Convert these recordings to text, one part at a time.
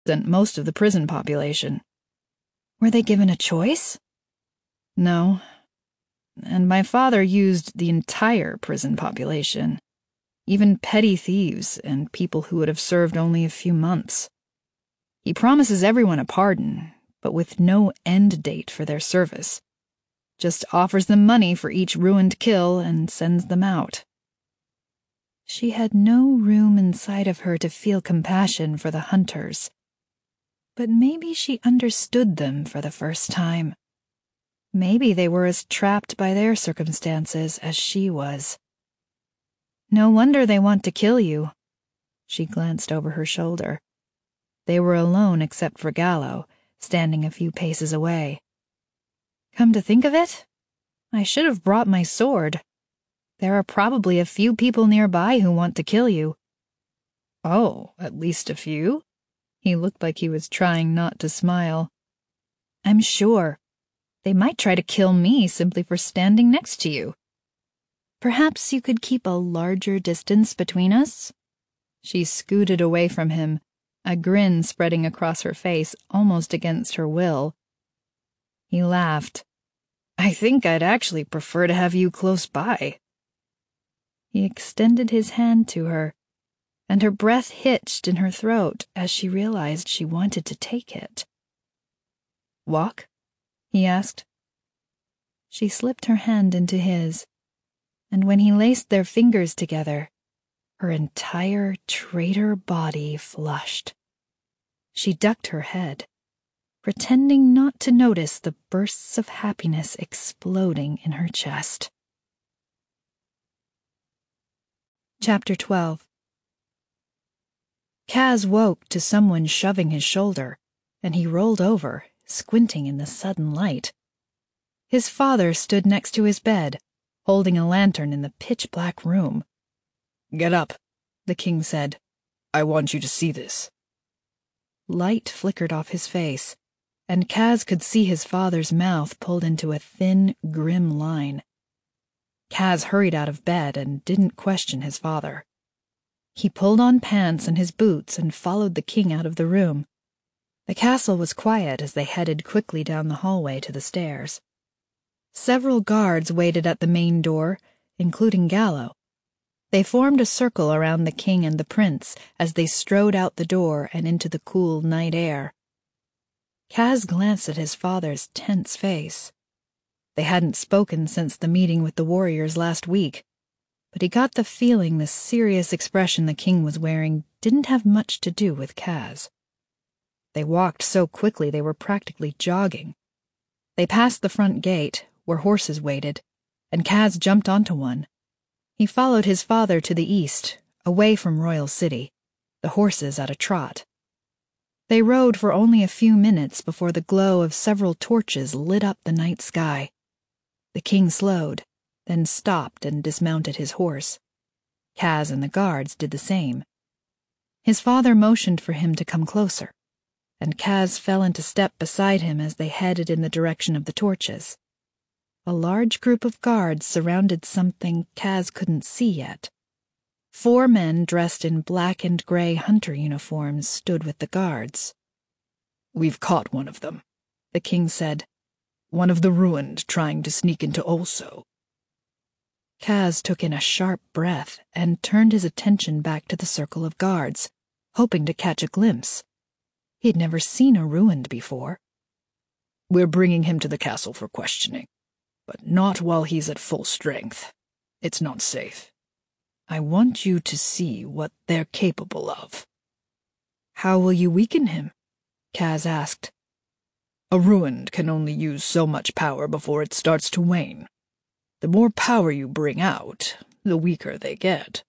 represent most of the prison population. Were they given a choice? No. And my father used the entire prison population, even petty thieves and people who would have served only a few months. He promises everyone a pardon, but with no end date for their service. Just offers them money for each ruined kill and sends them out. She had no room inside of her to feel compassion for the hunters. But maybe she understood them for the first time. Maybe they were as trapped by their circumstances as she was. No wonder they want to kill you. She glanced over her shoulder. They were alone except for Gallo, standing a few paces away. Come to think of it, I should have brought my sword. There are probably a few people nearby who want to kill you. Oh, at least a few? He looked like he was trying not to smile. I'm sure. They might try to kill me simply for standing next to you. Perhaps you could keep a larger distance between us? She scooted away from him, a grin spreading across her face almost against her will. He laughed. I think I'd actually prefer to have you close by. He extended his hand to her, and her breath hitched in her throat as she realized she wanted to take it. Walk? He asked. She slipped her hand into his, and when he laced their fingers together, her entire traitor body flushed. She ducked her head, pretending not to notice the bursts of happiness exploding in her chest. Chapter 12. Kaz woke to someone shoving his shoulder, and he rolled over, squinting in the sudden light. His father stood next to his bed, holding a lantern in the pitch-black room. Get up, the king said. I want you to see this. Light flickered off his face, and Kaz could see his father's mouth pulled into a thin, grim line. Kaz hurried out of bed and didn't question his father. He pulled on pants and his boots and followed the king out of the room. The castle was quiet as they headed quickly down the hallway to the stairs. Several guards waited at the main door, including Gallo. They formed a circle around the king and the prince as they strode out the door and into the cool night air. Kaz glanced at his father's tense face. They hadn't spoken since the meeting with the warriors last week, but he got the feeling the serious expression the king was wearing didn't have much to do with Kaz. They walked so quickly they were practically jogging. They passed the front gate, where horses waited, and Kaz jumped onto one. He followed his father to the east, away from Royal City, the horses at a trot. They rode for only a few minutes before the glow of several torches lit up the night sky. The king slowed, then stopped and dismounted his horse. Kaz and the guards did the same. His father motioned for him to come closer, and Kaz fell into step beside him as they headed in the direction of the torches. A large group of guards surrounded something Kaz couldn't see yet. 4 men dressed in black and gray hunter uniforms stood with the guards. We've caught one of them, the king said. One of the ruined trying to sneak into Olso. Kaz took in a sharp breath and turned his attention back to the circle of guards, hoping to catch a glimpse. He'd never seen a ruined before. We're bringing him to the castle for questioning, but not while he's at full strength. It's not safe. I want you to see what they're capable of. How will you weaken him? Kaz asked. A ruined can only use so much power before it starts to wane. The more power you bring out, the weaker they get.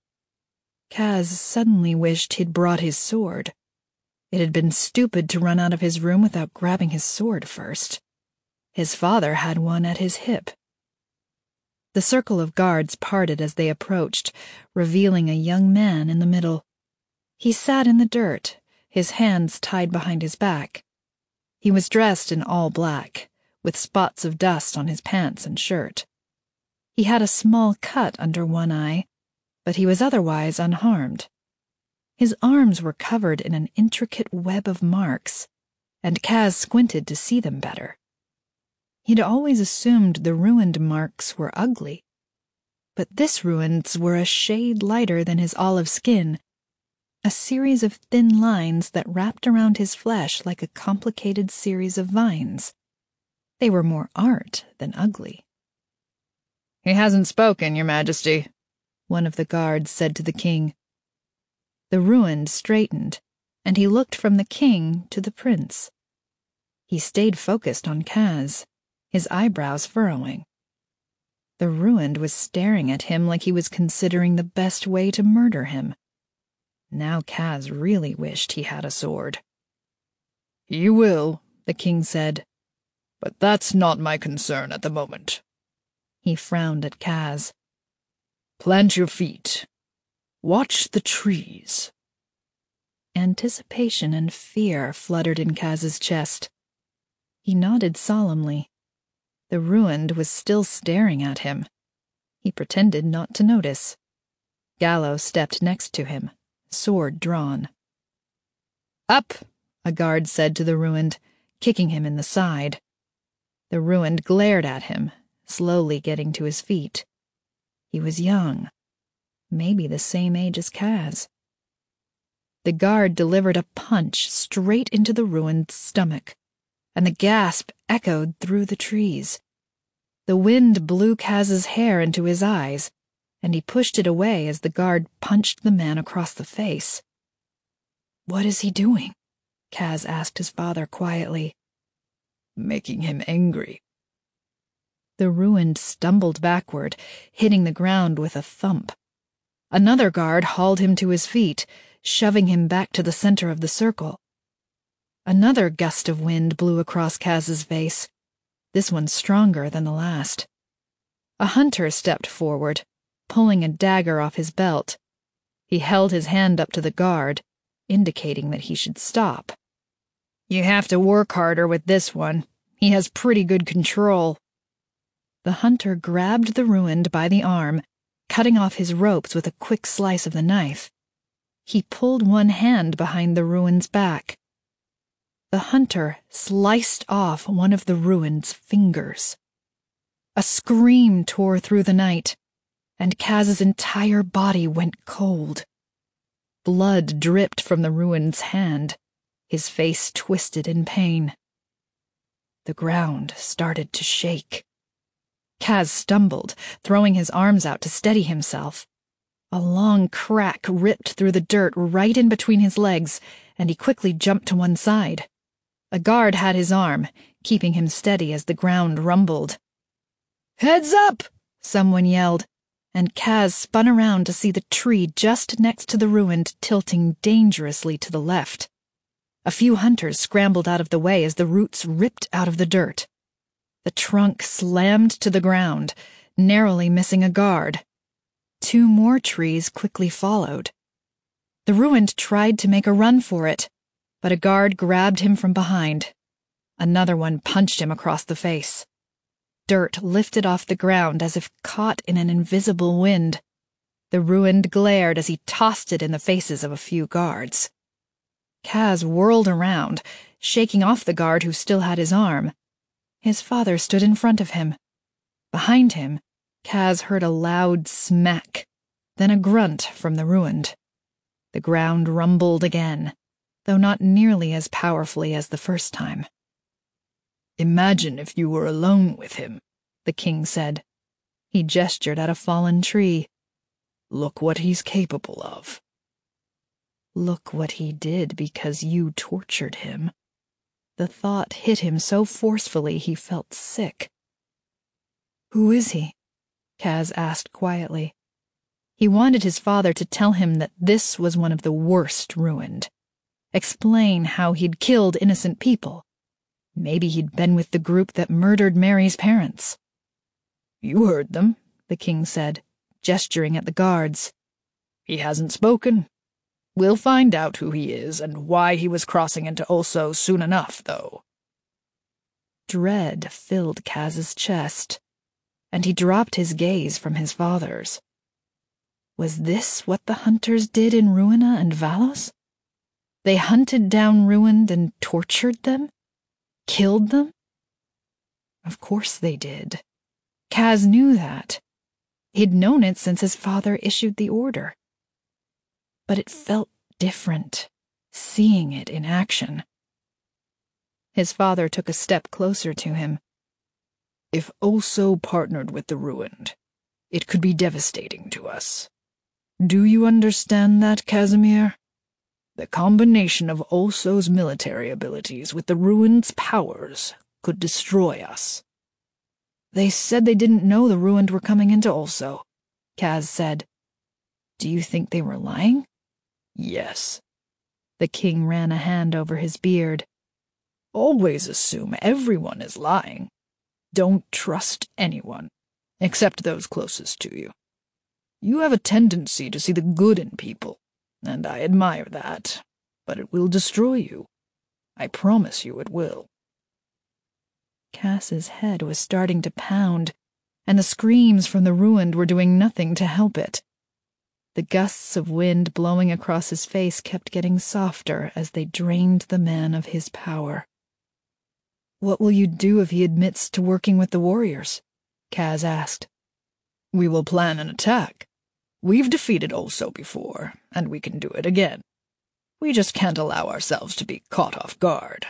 Kaz suddenly wished he'd brought his sword. It had been stupid to run out of his room without grabbing his sword first. His father had one at his hip. The circle of guards parted as they approached, revealing a young man in the middle. He sat in the dirt, his hands tied behind his back. He was dressed in all black, with spots of dust on his pants and shirt. He had a small cut under one eye, but he was otherwise unharmed. His arms were covered in an intricate web of marks, and Kaz squinted to see them better. He'd always assumed the ruined marks were ugly, but this ruins were a shade lighter than his olive skin, a series of thin lines that wrapped around his flesh like a complicated series of vines. They were more art than ugly. "He hasn't spoken, Your Majesty," one of the guards said to the king. The ruined straightened, and he looked from the king to the prince. He stayed focused on Kaz, his eyebrows furrowing. The ruined was staring at him like he was considering the best way to murder him. Now Kaz really wished he had a sword. "You will," the king said, "but that's not my concern at the moment." He frowned at Kaz. "Plant your feet. Watch the trees." Anticipation and fear fluttered in Kaz's chest. He nodded solemnly. The ruined was still staring at him. He pretended not to notice. Gallo stepped next to him, sword drawn. "Up," a guard said to the ruined, kicking him in the side. The ruined glared at him, slowly getting to his feet. He was young, maybe the same age as Kaz. The guard delivered a punch straight into the ruined's stomach, and the gasp echoed through the trees. The wind blew Kaz's hair into his eyes, and he pushed it away as the guard punched the man across the face. "What is he doing?" Kaz asked his father quietly. "Making him angry." The ruined stumbled backward, hitting the ground with a thump. Another guard hauled him to his feet, shoving him back to the center of the circle. Another gust of wind blew across Kaz's face, this one stronger than the last. A hunter stepped forward, pulling a dagger off his belt. He held his hand up to the guard, indicating that he should stop. "You have to work harder with this one. He has pretty good control." The hunter grabbed the ruined by the arm, cutting off his ropes with a quick slice of the knife. He pulled one hand behind the ruined's back. The hunter sliced off one of the ruined's fingers. A scream tore through the night, and Kaz's entire body went cold. Blood dripped from the ruined's hand, his face twisted in pain. The ground started to shake. Kaz stumbled, throwing his arms out to steady himself. A long crack ripped through the dirt right in between his legs, and he quickly jumped to one side. A guard had his arm, keeping him steady as the ground rumbled. "Heads up!" someone yelled, and Kaz spun around to see the tree just next to the ruined tilting dangerously to the left. A few hunters scrambled out of the way as the roots ripped out of the dirt. The trunk slammed to the ground, narrowly missing a guard. 2 more trees quickly followed. The ruined tried to make a run for it, but a guard grabbed him from behind. Another one punched him across the face. Dirt lifted off the ground as if caught in an invisible wind. The ruined glared as he tossed it in the faces of a few guards. Kaz whirled around, shaking off the guard who still had his arm. His father stood in front of him. Behind him, Kaz heard a loud smack, then a grunt from the ruined. The ground rumbled again, though not nearly as powerfully as the first time. "Imagine if you were alone with him," the king said. He gestured at a fallen tree. "Look what he's capable of." "Look what he did because you tortured him." The thought hit him so forcefully he felt sick. "Who is he?" Kaz asked quietly. He wanted his father to tell him that this was one of the worst ruined. Explain how he'd killed innocent people. Maybe he'd been with the group that murdered Mary's parents. "You heard them," the king said, gesturing at the guards. "He hasn't spoken. We'll find out who he is and why he was crossing into Ulso soon enough, though." Dread filled Kaz's chest, and he dropped his gaze from his father's. Was this what the hunters did in Ruina and Valos? They hunted down Ruined and tortured them? Killed them? Of course they did. Kaz knew that. He'd known it since his father issued the order. But it felt different, seeing it in action. His father took a step closer to him. If Oso partnered with the Ruined, it could be devastating to us. Do you understand that, Casimir? The combination of Oso's military abilities with the Ruined's powers could destroy us. They said they didn't know the Ruined were coming into Oso, Kaz said. Do you think they were lying? Yes. The king ran a hand over his beard. Always assume everyone is lying. Don't trust anyone, except those closest to you. You have a tendency to see the good in people, and I admire that, but it will destroy you. I promise you it will. Cass's head was starting to pound, and the screams from the Ruined were doing nothing to help it. The gusts of wind blowing across his face kept getting softer as they drained the man of his power. What will you do if he admits to working with the warriors? Kaz asked. We will plan an attack. We've defeated Oso before, and we can do it again. We just can't allow ourselves to be caught off guard.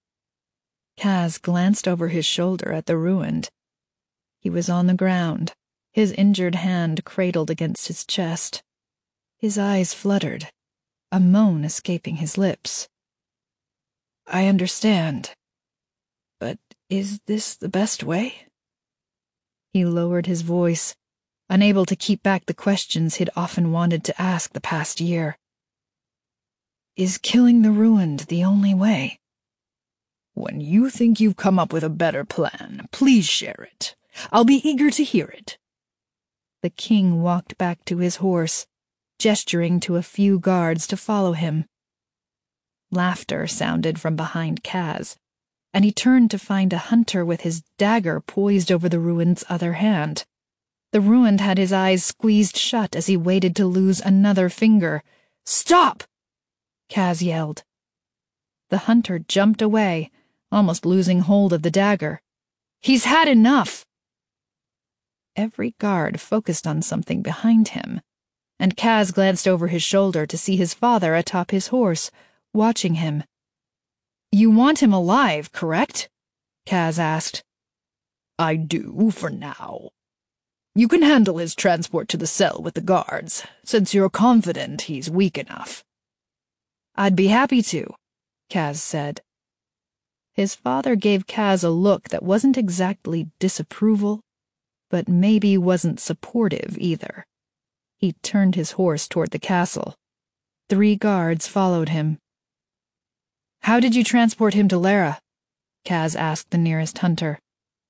Kaz glanced over his shoulder at the Ruined. He was on the ground, his injured hand cradled against his chest. His eyes fluttered, a moan escaping his lips. I understand. But is this the best way? He lowered his voice, unable to keep back the questions he'd often wanted to ask the past year. Is killing the Ruined the only way? When you think you've come up with a better plan, please share it. I'll be eager to hear it. The king walked back to his horse, gesturing to a few guards to follow him. Laughter sounded from behind Kaz, and he turned to find a hunter with his dagger poised over the Ruined's other hand. The Ruined had his eyes squeezed shut as he waited to lose another finger. Stop! Kaz yelled. The hunter jumped away, almost losing hold of the dagger. He's had enough! Every guard focused on something behind him, and Kaz glanced over his shoulder to see his father atop his horse, watching him. You want him alive, correct? Kaz asked. I do, for now. You can handle his transport to the cell with the guards, since you're confident he's weak enough. I'd be happy to, Kaz said. His father gave Kaz a look that wasn't exactly disapproval, but maybe wasn't supportive either. He turned his horse toward the castle. 3 guards followed him. How did you transport him to Lara? Kaz asked the nearest hunter.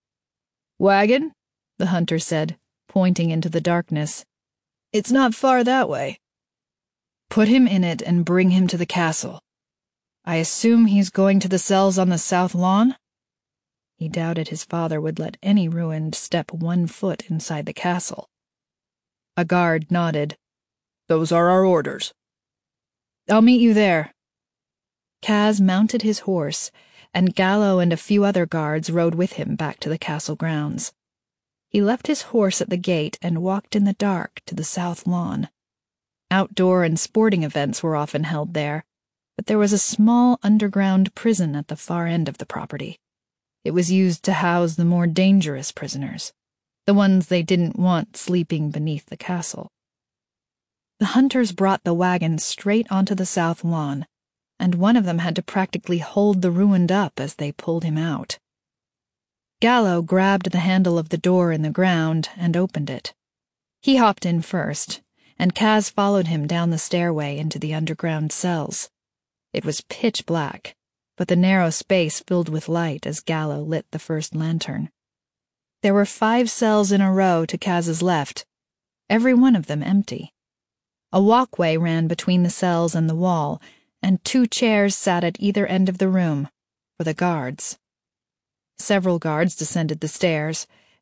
Wagon, the hunter said, pointing into the darkness. It's not far that way. Put him in it and bring him to the castle. I assume he's going to the cells on the south lawn? He doubted his father would let any Ruined step 1 foot inside the castle. A guard nodded. Those are our orders. I'll meet you there. Kaz mounted his horse, and Gallo and a few other guards rode with him back to the castle grounds. He left his horse at the gate and walked in the dark to the south lawn. Outdoor and sporting events were often held there, but there was a small underground prison at the far end of the property. It was used to house the more dangerous prisoners, the ones they didn't want sleeping beneath the castle. The hunters brought the wagon straight onto the south lawn, and one of them had to practically hold the Ruined up as they pulled him out. Gallo grabbed the handle of the door in the ground and opened it. He hopped in first, and Kaz followed him down the stairway into the underground cells. It was pitch black, but the narrow space filled with light as Gallo lit the first lantern. There were 5 cells in a row to Kaz's left, every one of them empty. A walkway ran between the cells and the wall, and 2 chairs sat at either end of the room, for the guards. Several guards descended the stairs,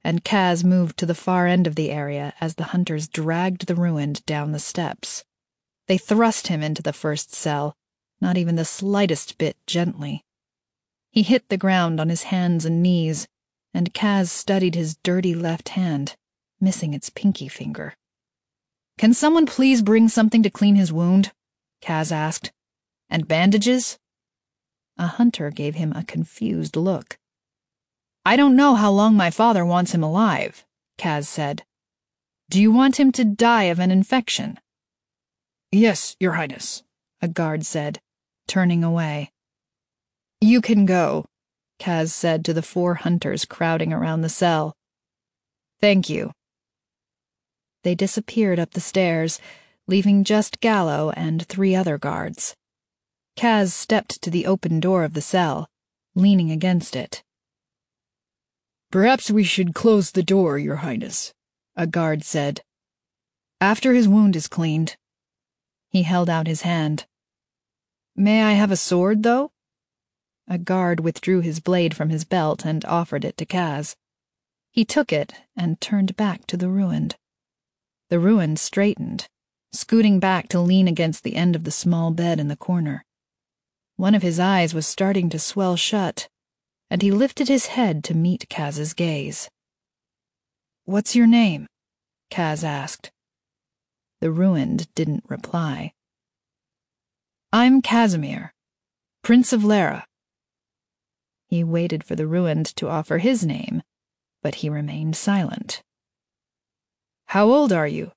and Kaz moved to the far end of the area as the hunters dragged the ruined down the steps. They thrust him into the first cell, not even the slightest bit gently. He hit the ground on his hands and knees, and Kaz studied his dirty left hand, missing its pinky finger. "Can someone please bring something to clean his wound?" Kaz asked. "And bandages?" A hunter gave him a confused look. "I don't know how long my father wants him alive," Kaz said. "Do you want him to die of an infection?" "Yes, Your Highness," a guard said, turning away. "You can go," Kaz said to the 4 hunters crowding around the cell. "Thank you." They disappeared up the stairs, leaving just Gallo and 3 other guards. Kaz stepped to the open door of the cell, leaning against it. "Perhaps we should close the door, Your Highness," a guard said. "After his wound is cleaned." He held out his hand. "May I have a sword, though?" A guard withdrew his blade from his belt and offered it to Kaz. He took it and turned back to the ruined. The ruined straightened, scooting back to lean against the end of the small bed in the corner. One of his eyes was starting to swell shut, and he lifted his head to meet Kaz's gaze. "What's your name?" Kaz asked. The ruined didn't reply. "I'm Casimir, Prince of Lara." He waited for the ruined to offer his name, but he remained silent. "How old are you?"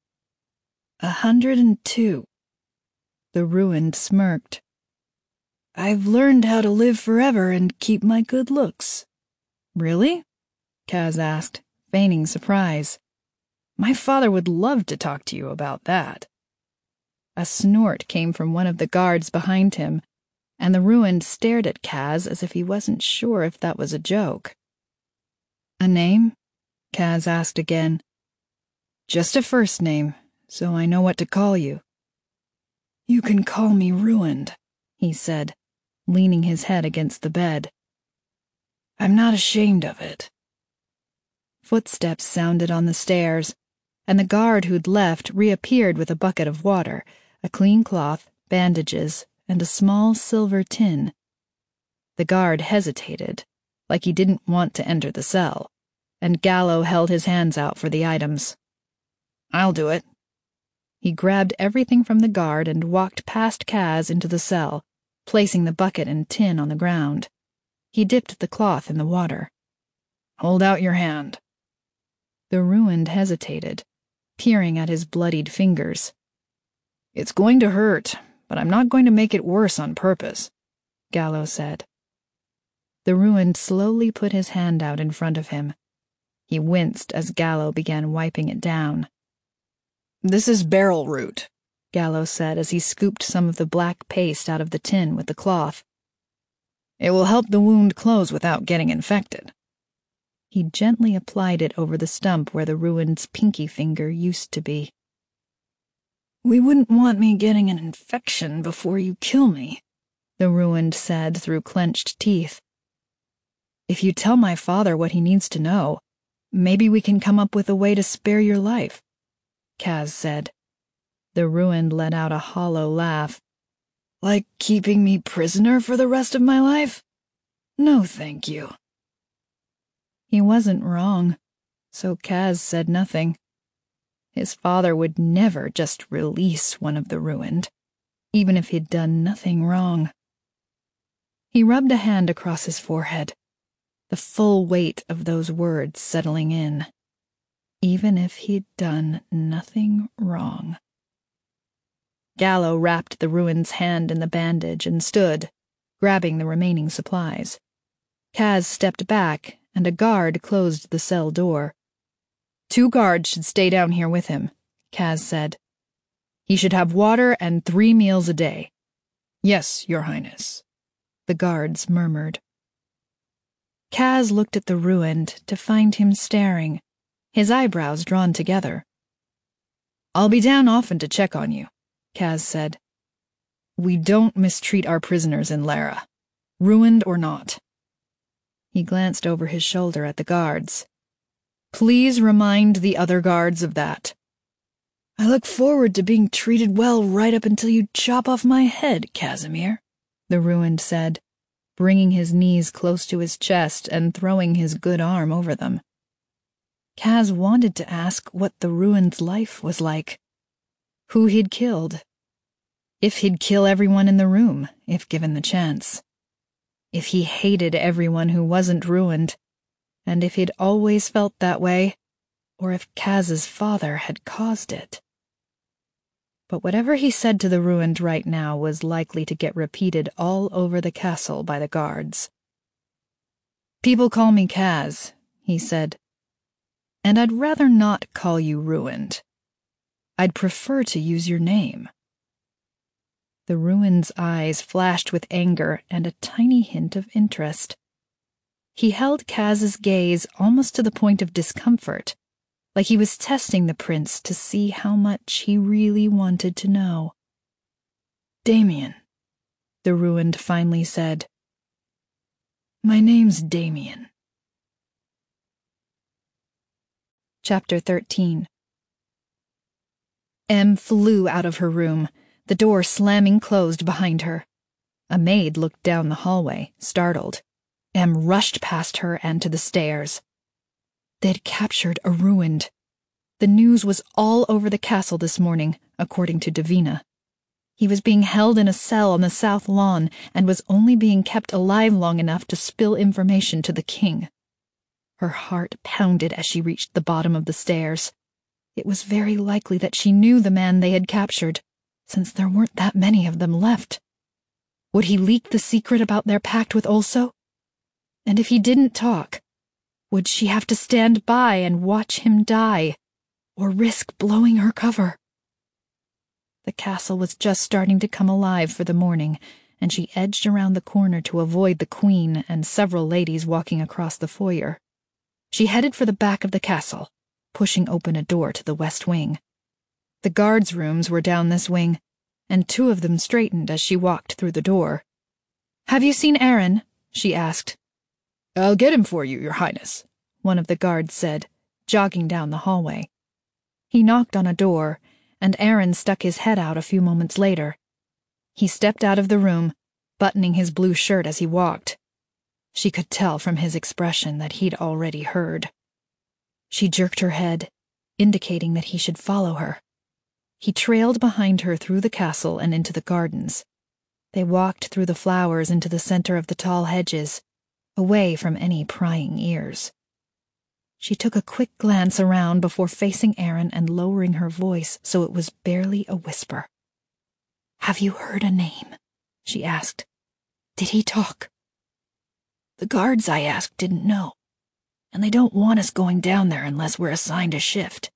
102. The ruined smirked. "I've learned how to live forever and keep my good looks." "Really?" Kaz asked, feigning surprise. "My father would love to talk to you about that." A snort came from one of the guards behind him, and the ruined stared at Kaz as if he wasn't sure if that was a joke. "A name?" Kaz asked again. "Just a first name, so I know what to call you." "You can call me Ruined," he said, leaning his head against the bed. "I'm not ashamed of it." Footsteps sounded on the stairs, and the guard who'd left reappeared with a bucket of water, a clean cloth, bandages, and a small silver tin. The guard hesitated, like he didn't want to enter the cell, and Gallo held his hands out for the items. "I'll do it." He grabbed everything from the guard and walked past Kaz into the cell, placing the bucket and tin on the ground. He dipped the cloth in the water. "Hold out your hand." The ruined hesitated, peering at his bloodied fingers. "It's going to hurt, but I'm not going to make it worse on purpose," Gallo said. The ruined slowly put his hand out in front of him. He winced as Gallo began wiping it down. "This is beryl root," Gallo said as he scooped some of the black paste out of the tin with the cloth. "It will help the wound close without getting infected." He gently applied it over the stump where the ruined's pinky finger used to be. "We wouldn't want me getting an infection before you kill me," the ruined said through clenched teeth. "If you tell my father what he needs to know, maybe we can come up with a way to spare your life," Kaz said. The ruined let out a hollow laugh. "Like keeping me prisoner for the rest of my life? No, thank you." He wasn't wrong, so Kaz said nothing. His father would never just release one of the ruined, even if he'd done nothing wrong. He rubbed a hand across his forehead, the full weight of those words settling in. Even if he'd done nothing wrong. Gallo wrapped the ruined's hand in the bandage and stood, grabbing the remaining supplies. Kaz stepped back, and a guard closed the cell door. "2 guards should stay down here with him," Kaz said. "He should have water and 3 meals a day." "Yes, Your Highness," the guards murmured. Kaz looked at the ruined to find him staring, his eyebrows drawn together. "I'll be down often to check on you," Kaz said. "We don't mistreat our prisoners in Lara, ruined or not." He glanced over his shoulder at the guards. Please remind the other guards of that." "I look forward to being treated well right up until you chop off my head, Casimir," the Ruined said, bringing his knees close to his chest and throwing his good arm over them. Kaz wanted to ask what the Ruined's life was like, who he'd killed, if he'd kill everyone in the room, if given the chance, if he hated everyone who wasn't Ruined, and if he'd always felt that way, or if Kaz's father had caused it. But whatever he said to the Ruined right now was likely to get repeated all over the castle by the guards. "People call me Kaz," he said, "and I'd rather not call you Ruined. I'd prefer to use your name." The Ruined's eyes flashed with anger and a tiny hint of interest. He held Kaz's gaze almost to the point of discomfort, like he was testing the prince to see how much he really wanted to know. "Damien," the Ruined finally said. "My name's Damien." Chapter 13. Em flew out of her room, the door slamming closed behind her. A maid looked down the hallway, startled. Em rushed past her and to the stairs. They'd captured a Ruined. The news was all over the castle this morning, according to Davina. He was being held in a cell on the south lawn and was only being kept alive long enough to spill information to the king. Her heart pounded as she reached the bottom of the stairs. It was very likely that she knew the man they had captured, since there weren't that many of them left. Would he leak the secret about their pact with Olso? And if he didn't talk, would she have to stand by and watch him die, or risk blowing her cover? The castle was just starting to come alive for the morning, and she edged around the corner to avoid the queen and several ladies walking across the foyer. She headed for the back of the castle, pushing open a door to the west wing. The guards' rooms were down this wing, and two of them straightened as she walked through the door. "Have you seen Aaron?" she asked. "I'll get him for you, Your Highness," one of the guards said, jogging down the hallway. He knocked on a door, and Aaron stuck his head out a few moments later. He stepped out of the room, buttoning his blue shirt as he walked. She could tell from his expression that he'd already heard. She jerked her head, indicating that he should follow her. He trailed behind her through the castle and into the gardens. They walked through the flowers into the center of the tall hedges, away from any prying ears. She took a quick glance around before facing Aaron and lowering her voice so it was barely a whisper. "Have you heard a name?" she asked. "Did he talk?" "The guards I asked didn't know, and they don't want us going down there unless we're assigned a shift.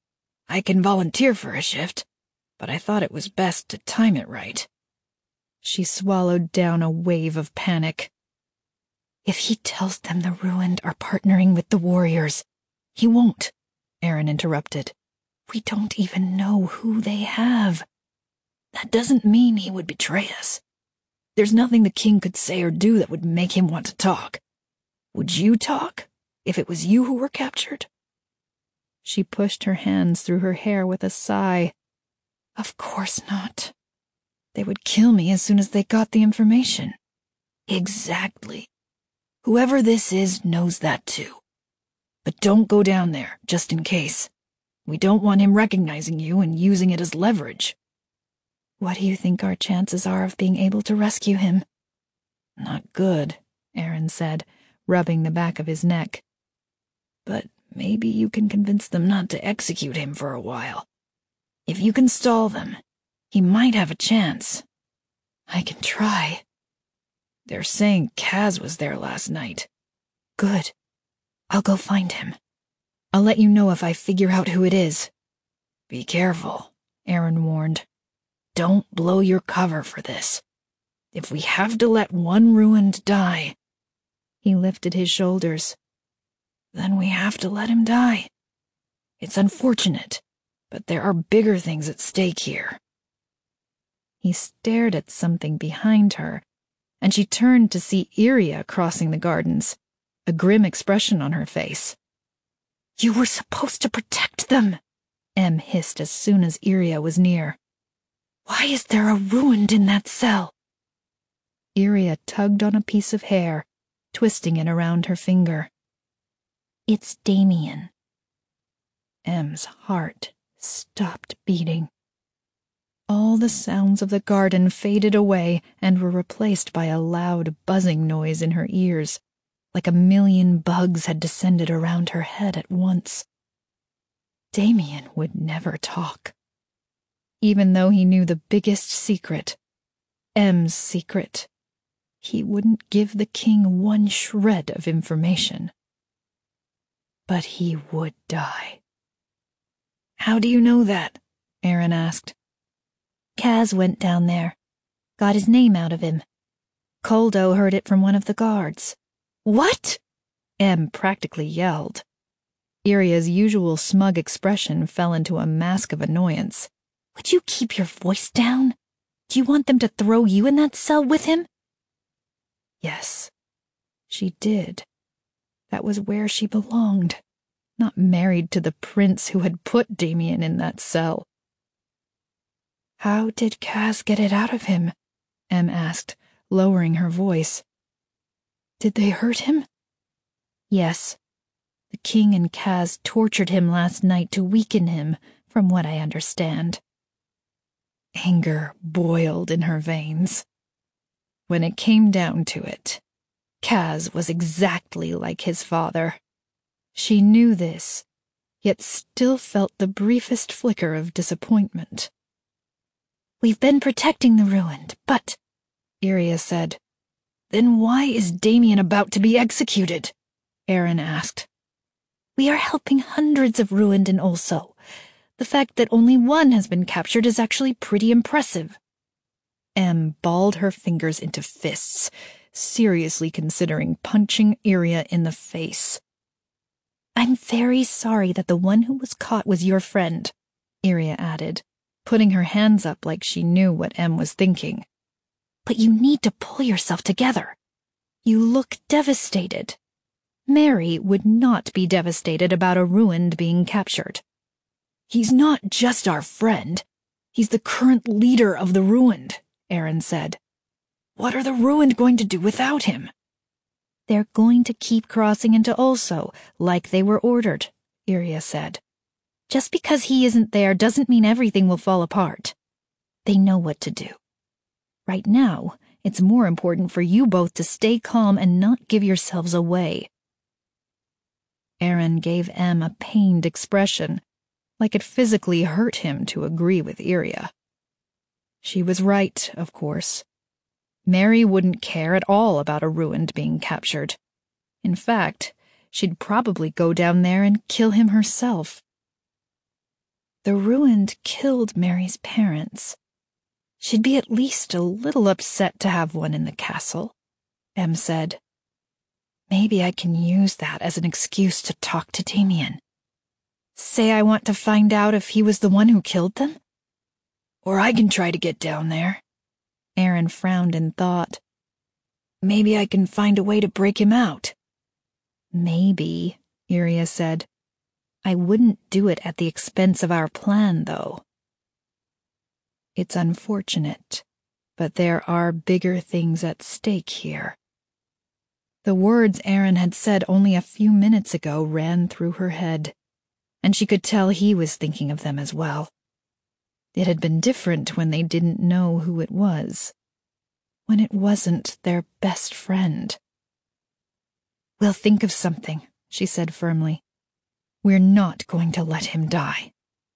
I can volunteer for a shift, but I thought it was best to time it right." She swallowed down a wave of panic. "If he tells them the Ruined are partnering with the warriors, he won't," Aaron interrupted. "We don't even know who they have. That doesn't mean he would betray us. There's nothing the king could say or do that would make him want to talk. Would you talk if it was you who were captured?" She pushed her hands through her hair with a sigh. "Of course not. They would kill me as soon as they got the information." "Exactly. Whoever this is knows that too. But don't go down there, just in case. We don't want him recognizing you and using it as leverage." "What do you think our chances are of being able to rescue him?" "Not good," Aaron said, rubbing the back of his neck. "But maybe you can convince them not to execute him for a while. If you can stall them, he might have a chance." "I can try." "They're saying Kaz was there last night." "Good. I'll go find him. I'll let you know if I figure out who it is." "Be careful," Aaron warned. "Don't blow your cover for this. If we have to let one Ruined die—" He lifted his shoulders. "Then we have to let him die. It's unfortunate, but there are bigger things at stake here." He stared at something behind her, and she turned to see Iria crossing the gardens, a grim expression on her face. You were supposed to protect them, Em hissed as soon as Iria was near. Why is there a ruined in that cell? Iria tugged on a piece of hair, twisting it around her finger. It's Damien. Em's heart stopped beating. All the sounds of the garden faded away and were replaced by a loud buzzing noise in her ears, like a million bugs had descended around her head at once. Damien would never talk. Even though he knew the biggest secret, Em's secret, he wouldn't give the king one shred of information. But he would die. How do you know that? Aaron asked. Kaz went down there, got his name out of him. Koldo heard it from one of the guards. What? Em practically yelled. Iria's usual smug expression fell into a mask of annoyance. Would you keep your voice down? Do you want them to throw you in that cell with him? Yes, she did. That was where she belonged, not married to the prince who had put Damien in that cell. How did Kaz get it out of him? Em asked, lowering her voice. Did they hurt him? Yes. The king and Kaz tortured him last night to weaken him, from what I understand. Anger boiled in her veins. When it came down to it, Kaz was exactly like his father. She knew this, yet still felt the briefest flicker of disappointment. We've been protecting the ruined, but, Iria said. Then why is Damien about to be executed? Aaron asked. We are helping hundreds of ruined in Ulso. The fact that only one has been captured is actually pretty impressive. Em balled her fingers into fists, seriously considering punching Iria in the face. I'm very sorry that the one who was caught was your friend, Iria added, putting her hands up like she knew what Em was thinking. But you need to pull yourself together. You look devastated. Mary would not be devastated about a ruined being captured. He's not just our friend. He's the current leader of the ruined, Aaron said. What are the ruined going to do without him? They're going to keep crossing into Ulso, like they were ordered, Iria said. Just because he isn't there doesn't mean everything will fall apart. They know what to do. Right now, it's more important for you both to stay calm and not give yourselves away. Aaron gave Em a pained expression, like it physically hurt him to agree with Iria. She was right, of course. Mary wouldn't care at all about a ruined being captured. In fact, she'd probably go down there and kill him herself. The ruined killed Mary's parents. She'd be at least a little upset to have one in the castle, Em said. Maybe I can use that as an excuse to talk to Damien. Say I want to find out if he was the one who killed them? Or I can try to get down there. Aaron frowned in thought. Maybe I can find a way to break him out. Maybe, Iria said. I wouldn't do it at the expense of our plan, though. It's unfortunate, but there are bigger things at stake here. The words Aaron had said only a few minutes ago ran through her head, and she could tell he was thinking of them as well. It had been different when they didn't know who it was, when it wasn't their best friend. We'll think of something, she said firmly. We're not going to let him die.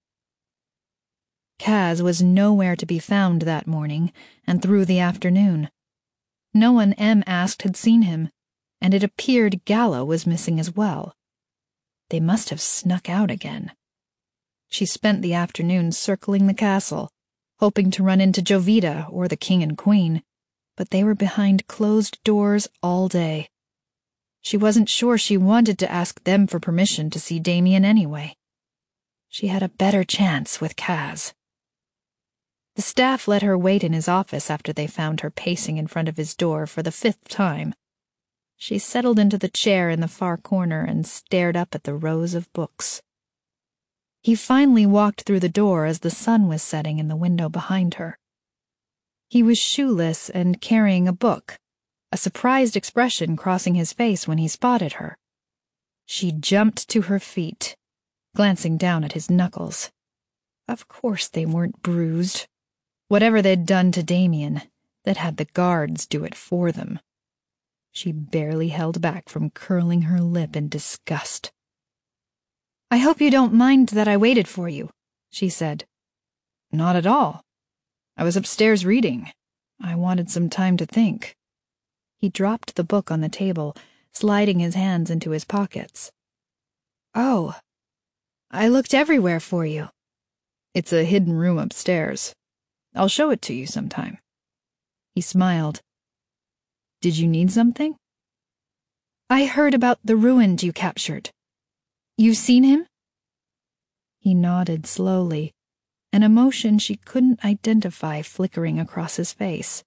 Kaz was nowhere to be found that morning and through the afternoon. No one Em asked had seen him, and it appeared Gala was missing as well. They must have snuck out again. She spent the afternoon circling the castle, hoping to run into Jovita or the king and queen, but they were behind closed doors all day. She wasn't sure she wanted to ask them for permission to see Damien anyway. She had a better chance with Kaz. The staff let her wait in his office after they found her pacing in front of his door for the 5th time. She settled into the chair in the far corner and stared up at the rows of books. He finally walked through the door as the sun was setting in the window behind her. He was shoeless and carrying a book, a surprised expression crossing his face when he spotted her. She jumped to her feet, glancing down at his knuckles. Of course they weren't bruised. Whatever they'd done to Damien, they'd had the guards do it for them. She barely held back from curling her lip in disgust. "I hope you don't mind that I waited for you," she said. "Not at all. I was upstairs reading. I wanted some time to think." He dropped the book on the table, sliding his hands into his pockets. "Oh, I looked everywhere for you." "It's a hidden room upstairs. I'll show it to you sometime." He smiled. "Did you need something?" "I heard about the ruined you captured. You've seen him?" He nodded slowly, an emotion she couldn't identify flickering across his face.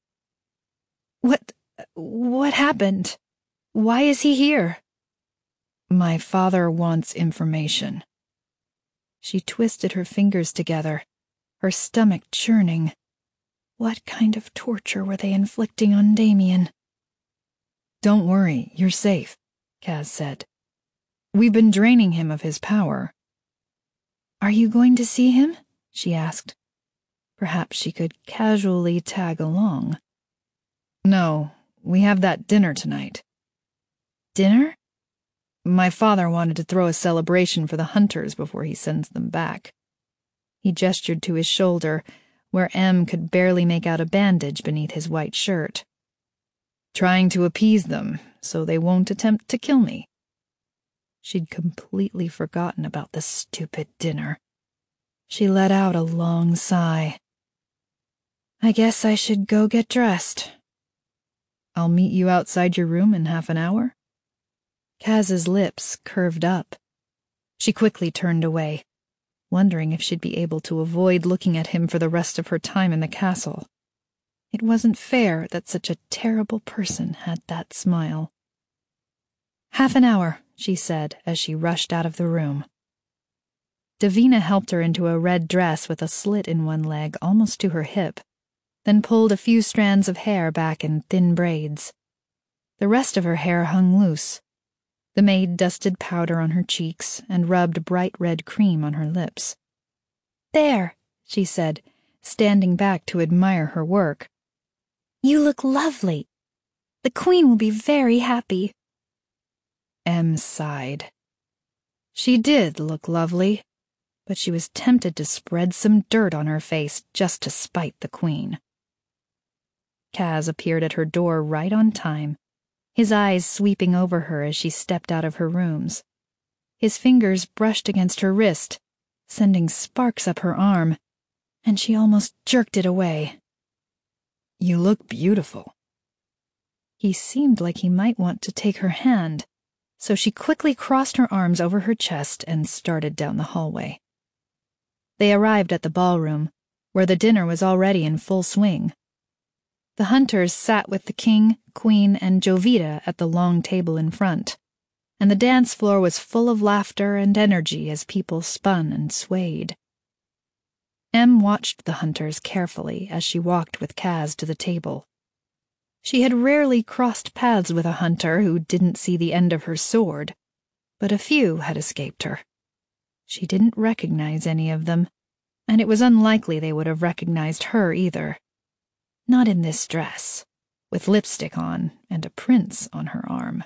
What happened? Why is he here?" "My father wants information." She twisted her fingers together, her stomach churning. What kind of torture were they inflicting on Damien? "Don't worry, you're safe," Kaz said. "We've been draining him of his power." "Are you going to see him?" she asked. Perhaps she could casually tag along. "No, we have that dinner tonight." "Dinner?" "My father wanted to throw a celebration for the hunters before he sends them back." He gestured to his shoulder, where Em could barely make out a bandage beneath his white shirt. "Trying to appease them, so they won't attempt to kill me." She'd completely forgotten about the stupid dinner. She let out a long sigh. "I guess I should go get dressed." "I'll meet you outside your room in half an hour." Kaz's lips curved up. She quickly turned away, wondering if she'd be able to avoid looking at him for the rest of her time in the castle. It wasn't fair that such a terrible person had that smile. "Half an hour," she said as she rushed out of the room. Davina helped her into a red dress with a slit in one leg almost to her hip, then pulled a few strands of hair back in thin braids. The rest of her hair hung loose. The maid dusted powder on her cheeks and rubbed bright red cream on her lips. "There," she said, standing back to admire her work. "You look lovely. The Queen will be very happy." Em sighed. She did look lovely, but she was tempted to spread some dirt on her face just to spite the Queen. Kaz appeared at her door right on time, his eyes sweeping over her as she stepped out of her rooms. His fingers brushed against her wrist, sending sparks up her arm, and she almost jerked it away. "You look beautiful." He seemed like he might want to take her hand, so she quickly crossed her arms over her chest and started down the hallway. They arrived at the ballroom, where the dinner was already in full swing. The hunters sat with the king, queen, and Jovita at the long table in front, and the dance floor was full of laughter and energy as people spun and swayed. Em watched the hunters carefully as she walked with Kaz to the table. She had rarely crossed paths with a hunter who didn't see the end of her sword, but a few had escaped her. She didn't recognize any of them, and it was unlikely they would have recognized her either. Not in this dress, with lipstick on and a prince on her arm.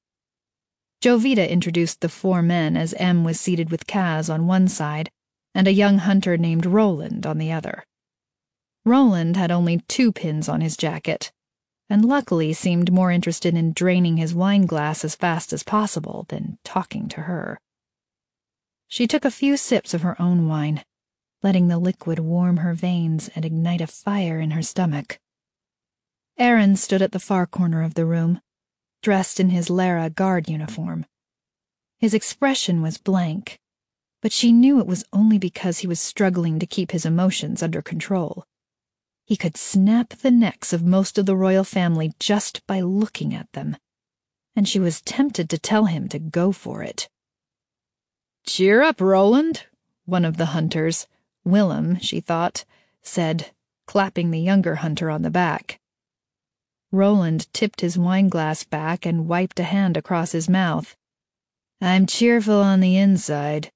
Jovita introduced the four men as Em was seated with Kaz on one side and a young hunter named Roland on the other. Roland had only 2 pins on his jacket, and luckily seemed more interested in draining his wine glass as fast as possible than talking to her. She took a few sips of her own wine, letting the liquid warm her veins and ignite a fire in her stomach. Aaron stood at the far corner of the room, dressed in his Lara guard uniform. His expression was blank, but she knew it was only because he was struggling to keep his emotions under control. He could snap the necks of most of the royal family just by looking at them, and she was tempted to tell him to go for it. "Cheer up, Roland," one of the hunters, Willem, she thought, said, clapping the younger hunter on the back. Roland tipped his wineglass back and wiped a hand across his mouth. "I'm cheerful on the inside."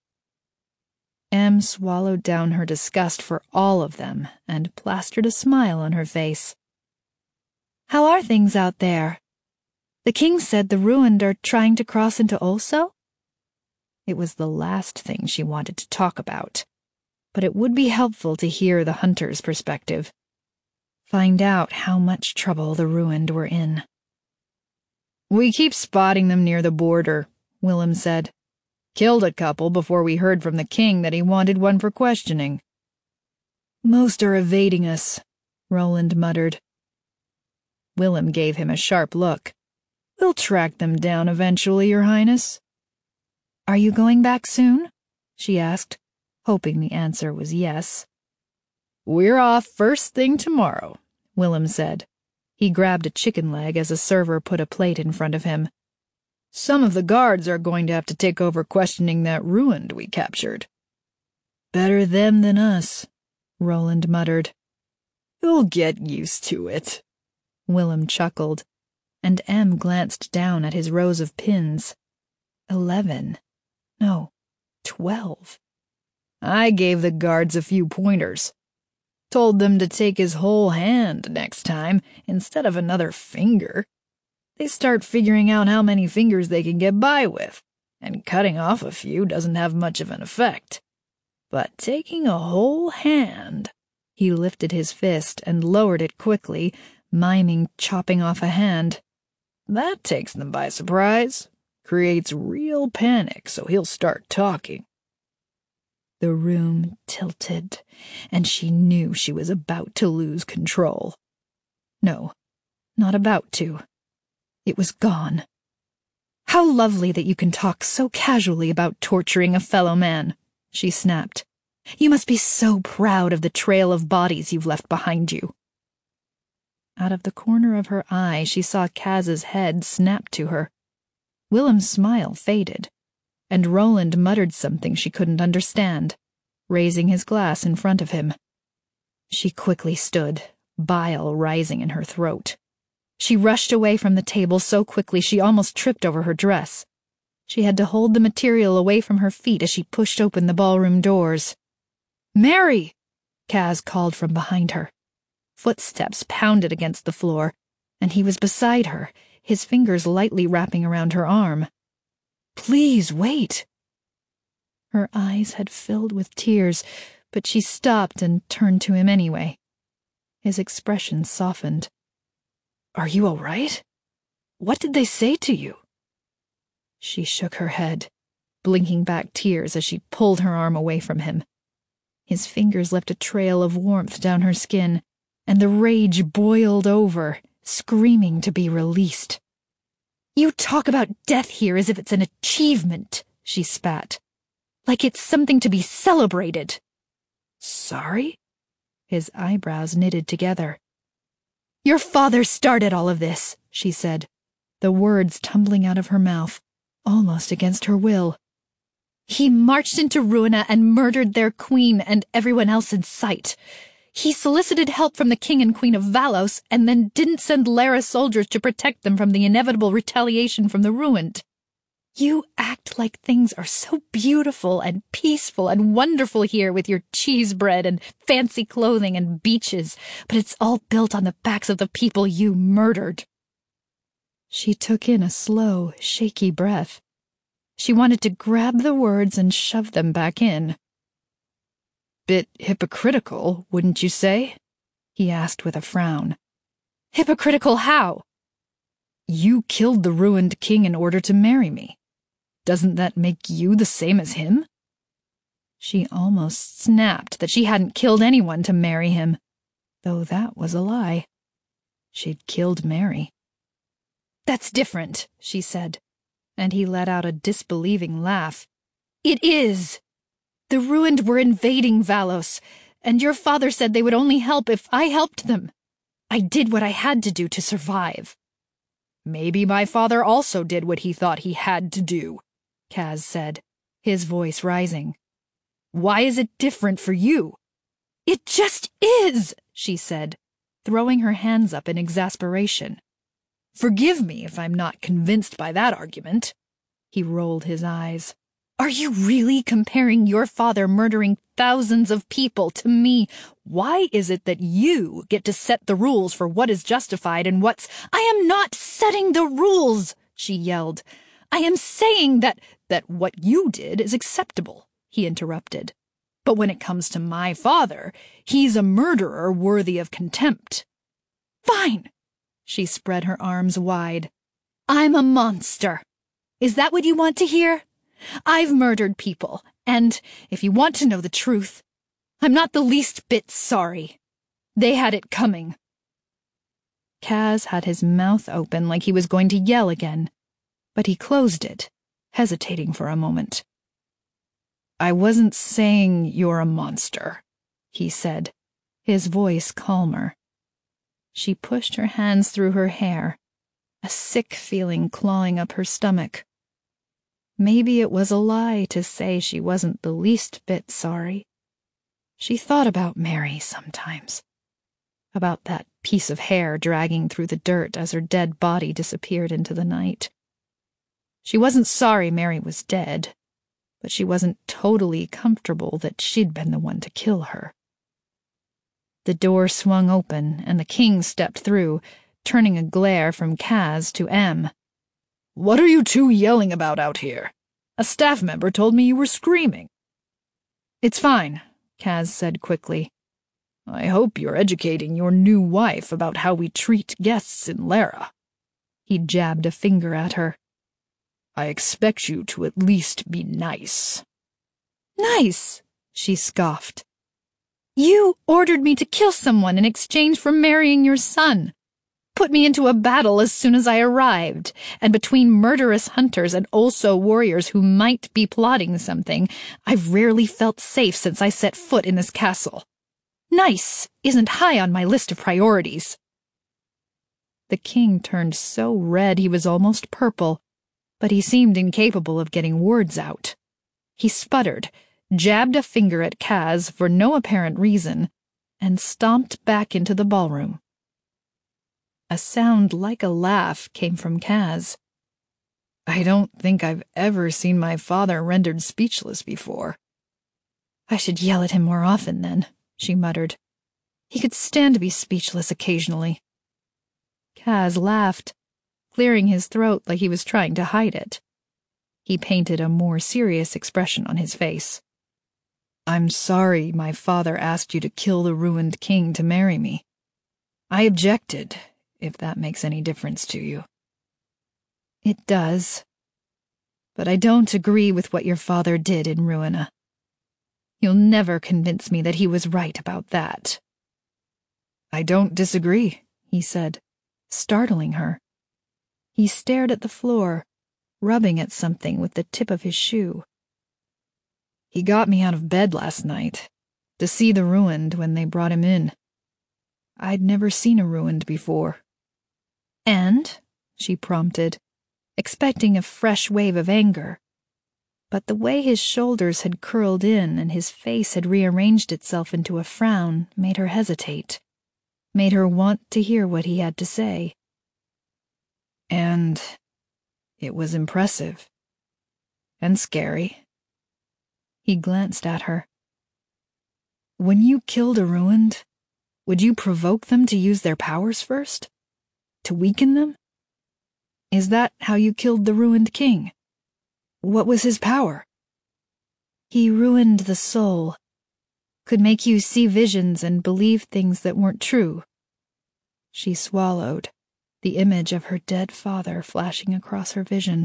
Em swallowed down her disgust for all of them and plastered a smile on her face. "How are things out there? The king said the ruined are trying to cross into Ulso?" It was the last thing she wanted to talk about, but it would be helpful to hear the hunter's perspective. Find out how much trouble the ruined were in. "We keep spotting them near the border," Willem said. "Killed a couple before we heard from the king that he wanted one for questioning." "Most are evading us," Roland muttered. Willem gave him a sharp look. "We'll track them down eventually, Your Highness." "Are you going back soon?" she asked, hoping the answer was yes. "We're off first thing tomorrow," Willem said. He grabbed a chicken leg as a server put a plate in front of him. "Some of the guards are going to have to take over questioning that ruined we captured." "Better them than us," Roland muttered. "You'll get used to it." Willem chuckled, and Em glanced down at his rows of pins. 11. No, 12. "I gave the guards a few pointers. Told them to take his whole hand next time instead of another finger. They start figuring out how many fingers they can get by with, and cutting off a few doesn't have much of an effect. But taking a whole hand—" He lifted his fist and lowered it quickly, miming chopping off a hand. "That takes them by surprise. Creates real panic, so he'll start talking." The room tilted, and she knew she was about to lose control. No, not about to. It was gone. "How lovely that you can talk so casually about torturing a fellow man," she snapped. "You must be so proud of the trail of bodies you've left behind you." Out of the corner of her eye, she saw Kaz's head snap to her. Willem's smile faded, and Roland muttered something she couldn't understand, raising his glass in front of him. She quickly stood, bile rising in her throat. She rushed away from the table so quickly she almost tripped over her dress. She had to hold the material away from her feet as she pushed open the ballroom doors. "Mary!" Kaz called from behind her. Footsteps pounded against the floor, and he was beside her, his fingers lightly wrapping around her arm. "Please wait." Her eyes had filled with tears, but she stopped and turned to him anyway. His expression softened. "Are you all right? What did they say to you?" She shook her head, blinking back tears as she pulled her arm away from him. His fingers left a trail of warmth down her skin, and the rage boiled over, screaming to be released. "You talk about death here as if it's an achievement," she spat. "Like it's something to be celebrated." "Sorry?" His eyebrows knitted together. "Your father started all of this," she said, the words tumbling out of her mouth, almost against her will. "He marched into Ruina and murdered their queen and everyone else in sight. He solicited help from the king and queen of Valos and then didn't send Lara soldiers to protect them from the inevitable retaliation from the ruined. You act like things are so beautiful and peaceful and wonderful here with your cheese bread and fancy clothing and beaches, but it's all built on the backs of the people you murdered." She took in a slow, shaky breath. She wanted to grab the words and shove them back in. "Bit hypocritical, wouldn't you say?" he asked with a frown. "Hypocritical how?" "You killed the ruined king in order to marry me. Doesn't that make you the same as him?" She almost snapped that she hadn't killed anyone to marry him, though that was a lie. She'd killed Mary. "That's different," she said, and he let out a disbelieving laugh. "It is. The ruined were invading Valos, and your father said they would only help if I helped them. I did what I had to do to survive." Maybe my father also did what he thought he had to do, Kaz said, his voice rising. Why is it different for you? It just is, she said, throwing her hands up in exasperation. Forgive me if I'm not convinced by that argument. He rolled his eyes. Are you really comparing your father murdering thousands of people to me? Why is it that you get to set the rules for what is justified and what's— I am not setting the rules, she yelled. I am saying that what you did is acceptable, he interrupted. But when it comes to my father, he's a murderer worthy of contempt. Fine, she spread her arms wide. I'm a monster. Is that what you want to hear? I've murdered people, and, if you want to know the truth, I'm not the least bit sorry. They had it coming. Kaz had his mouth open like he was going to yell again, but he closed it, hesitating for a moment. I wasn't saying you're a monster, he said, his voice calmer. She pushed her hands through her hair, a sick feeling clawing up her stomach. Maybe it was a lie to say she wasn't the least bit sorry. She thought about Mary sometimes, about that piece of hair dragging through the dirt as her dead body disappeared into the night. She wasn't sorry Mary was dead, but she wasn't totally comfortable that she'd been the one to kill her. The door swung open, and the king stepped through, turning a glare from Kaz to Em. What are you two yelling about out here? A staff member told me you were screaming. It's fine, Kaz said quickly. I hope you're educating your new wife about how we treat guests in Lara. He jabbed a finger at her. I expect you to at least be nice. Nice, she scoffed. You ordered me to kill someone in exchange for marrying your son. Put me into a battle as soon as I arrived, and between murderous hunters and also warriors who might be plotting something, I've rarely felt safe since I set foot in this castle. Nice isn't high on my list of priorities. The king turned so red he was almost purple, but he seemed incapable of getting words out. He sputtered, jabbed a finger at Kaz for no apparent reason, and stomped back into the ballroom. A sound like a laugh came from Kaz. I don't think I've ever seen my father rendered speechless before. I should yell at him more often then, she muttered. He could stand to be speechless occasionally. Kaz laughed, clearing his throat like he was trying to hide it. He painted a more serious expression on his face. I'm sorry my father asked you to kill the ruined king to marry me. I objected, if that makes any difference to you. It does. But I don't agree with what your father did in Ruina. You'll never convince me that he was right about that. I don't disagree, he said, startling her. He stared at the floor, rubbing at something with the tip of his shoe. He got me out of bed last night, to see the ruined when they brought him in. I'd never seen a ruined before. And? She prompted, expecting a fresh wave of anger. But the way his shoulders had curled in and his face had rearranged itself into a frown made her hesitate, made her want to hear what he had to say. And it was impressive. And scary. He glanced at her. When you killed a ruined, would you provoke them to use their powers first? To weaken them? Is that how you killed the ruined king? What was his power? He ruined the soul, could make you see visions and believe things that weren't true. She swallowed, the image of her dead father flashing across her vision.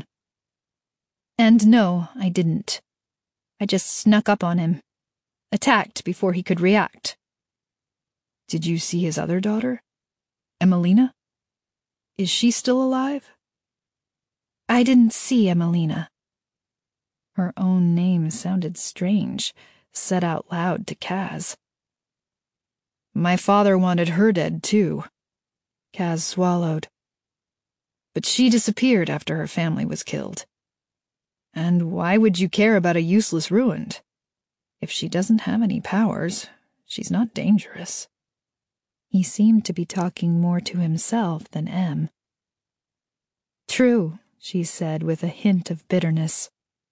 And no, I didn't. I just snuck up on him, attacked before he could react. Did you see his other daughter? Emelina? Is she still alive? I didn't see Emelina. Her own name sounded strange, said out loud to Kaz. My father wanted her dead, too. Kaz swallowed. but she disappeared after her family was killed. And why would you care about a useless ruined? If she doesn't have any powers, she's not dangerous." He seemed to be talking more to himself than Em. "True," she said with a hint of bitterness.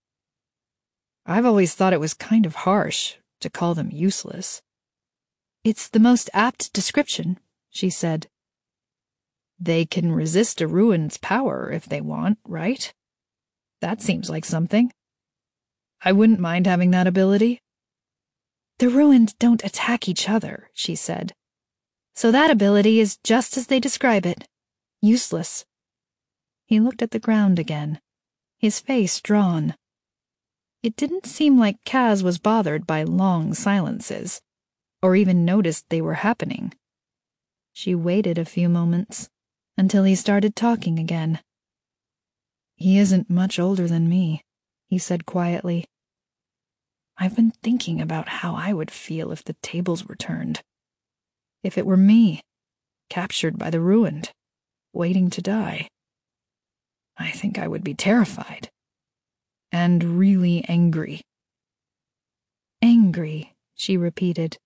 "I've always thought it was kind of harsh to call them useless." "It's the most apt description," she said. "They can resist a ruined's power if they want, right? That seems like something. I wouldn't mind having that ability." "The ruined don't attack each other," she said. "So that ability is just as they describe it. Useless." He looked at the ground again, his face drawn. It didn't seem like Kaz was bothered by long silences, or even noticed they were happening. She waited a few moments, until he started talking again. "He isn't much older than me," he said quietly. "I've been thinking about how I would feel if the tables were turned. If it were me, captured by the ruined, waiting to die. I think I would be terrified. And really angry." "Angry," she repeated.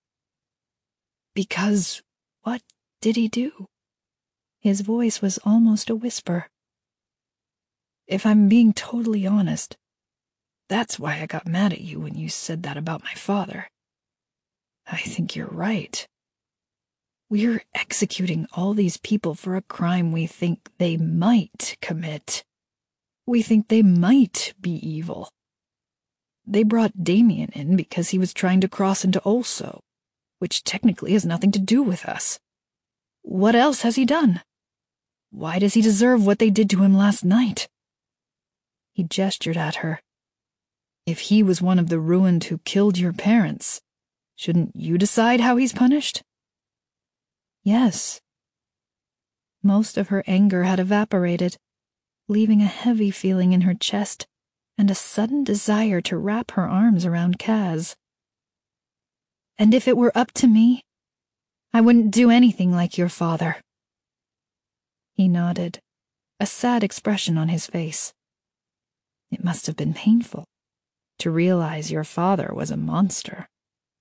"Because what did he do?" His voice was almost a whisper. "If I'm being totally honest, that's why I got mad at you when you said that about my father. I think you're right. We're executing all these people for a crime we think they might commit. We think they might be evil. They brought Damien in because he was trying to cross into Ulso, which technically has nothing to do with us. What else has he done? Why does he deserve what they did to him last night?" He gestured at her. "If he was one of the ruined who killed your parents, shouldn't you decide how he's punished?" "Yes." Most of her anger had evaporated, leaving a heavy feeling in her chest and a sudden desire to wrap her arms around Kaz. "And if it were up to me, I wouldn't do anything like your father." He nodded, a sad expression on his face. "It must have been painful to realize your father was a monster."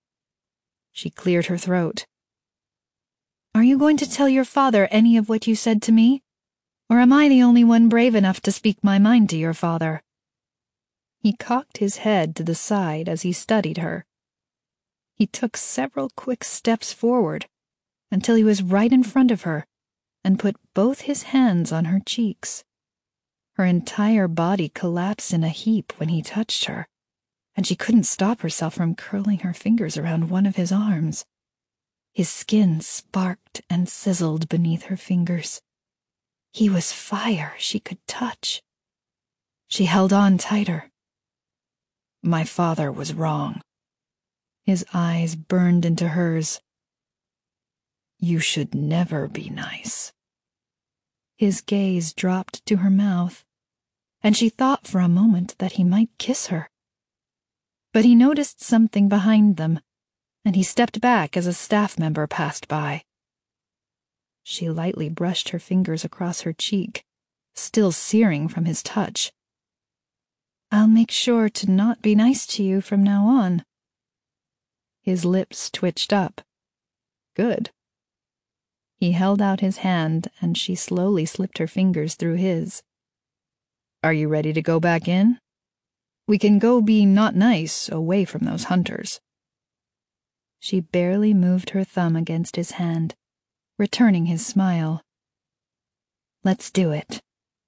She cleared her throat. "Are you going to tell your father any of what you said to me? Or am I the only one brave enough to speak my mind to your father?" He cocked his head to the side as he studied her. He took several quick steps forward until he was right in front of her and put both his hands on her cheeks. Her entire body collapsed in a heap when he touched her, and she couldn't stop herself from curling her fingers around one of his arms. His skin sparked and sizzled beneath her fingers. He was fire she could touch. She held on tighter. "My father was wrong." His eyes burned into hers. "You should never be nice." His gaze dropped to her mouth, and she thought for a moment that he might kiss her. But he noticed something behind them, and he stepped back as a staff member passed by. She lightly brushed her fingers across her cheek, still searing from his touch. "I'll make sure to not be nice to you from now on." His lips twitched up. "Good." He held out his hand, and she slowly slipped her fingers through his. "Are you ready to go back in? We can go be not nice away from those hunters." She barely moved her thumb against his hand, returning his smile. "Let's do it."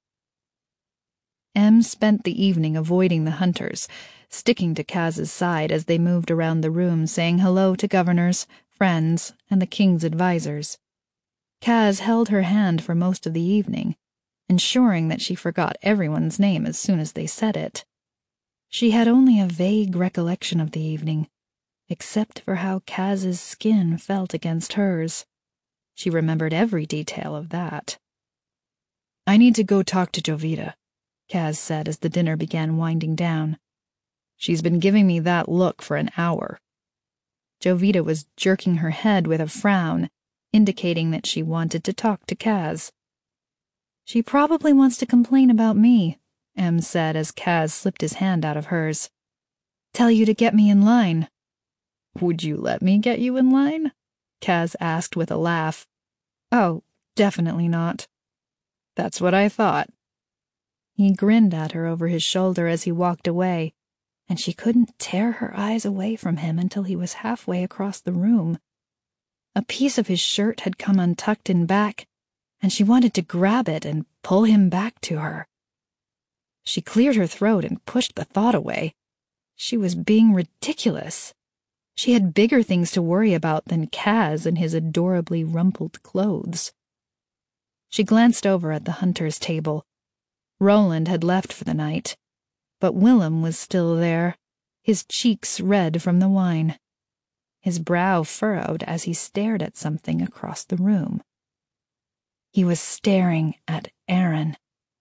Em spent the evening avoiding the hunters, sticking to Kaz's side as they moved around the room saying hello to governors, friends, and the king's advisors. Kaz held her hand for most of the evening, ensuring that she forgot everyone's name as soon as they said it. She had only a vague recollection of the evening, except for how Kaz's skin felt against hers. She remembered every detail of that. "I need to go talk to Jovita," Kaz said as the dinner began winding down. "She's been giving me that look for an hour." Jovita was jerking her head with a frown, indicating that she wanted to talk to Kaz. She probably wants to complain about me, Em said as Kaz slipped his hand out of hers. Tell you to get me in line. Would you let me get you in line? Kaz asked with a laugh. Oh, definitely not. That's what I thought. He grinned at her over his shoulder as he walked away, and she couldn't tear her eyes away from him until he was halfway across the room. A piece of his shirt had come untucked in back, and she wanted to grab it and pull him back to her. She cleared her throat and pushed the thought away. She was being ridiculous. She had bigger things to worry about than Kaz and his adorably rumpled clothes. She glanced over at the hunter's table. Roland had left for the night, but Willem was still there, his cheeks red from the wine. His brow furrowed as he stared at something across the room. He was staring at Aaron.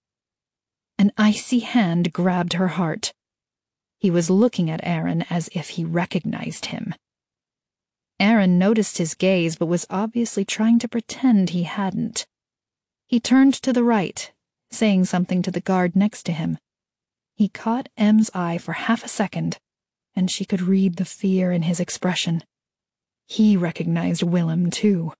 An icy hand grabbed her heart. He was looking at Aaron as if he recognized him. Aaron noticed his gaze but was obviously trying to pretend he hadn't. He turned to the right, saying something to the guard next to him. He caught Em's eye for half a second, and she could read the fear in his expression. He recognized Willem, too.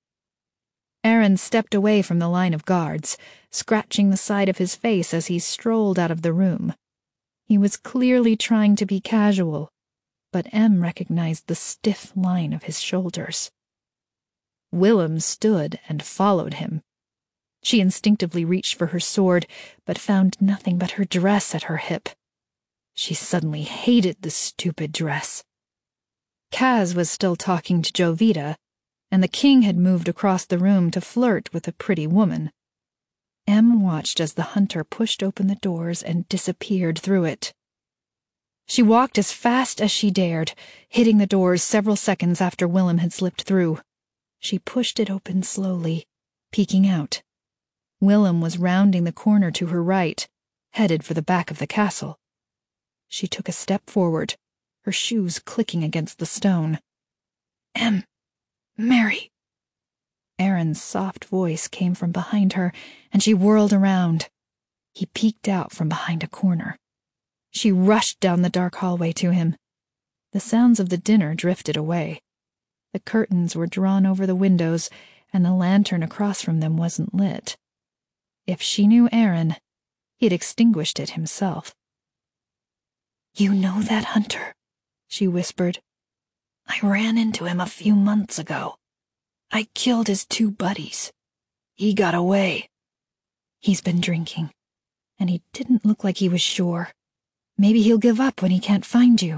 Aaron stepped away from the line of guards, scratching the side of his face as he strolled out of the room. He was clearly trying to be casual, but Em recognized the stiff line of his shoulders. Willem stood and followed him. She instinctively reached for her sword, but found nothing but her dress at her hip. She suddenly hated the stupid dress. Kaz was still talking to Jovita, and the king had moved across the room to flirt with a pretty woman. Em watched as the hunter pushed open the doors and disappeared through it. She walked as fast as she dared, hitting the doors several seconds after Willem had slipped through. She pushed it open slowly, peeking out. Willem was rounding the corner to her right, headed for the back of the castle. She took a step forward, her shoes clicking against the stone. Em, Mary. Aaron's soft voice came from behind her, and she whirled around. He peeked out from behind a corner. She rushed down the dark hallway to him. The sounds of the dinner drifted away. The curtains were drawn over the windows, and the lantern across from them wasn't lit. If she knew Aaron, he'd extinguished it himself. You know that hunter? She whispered. I ran into him a few months ago. I killed his 2 buddies. He got away. He's been drinking, and he didn't look like he was sure. Maybe he'll give up when he can't find you.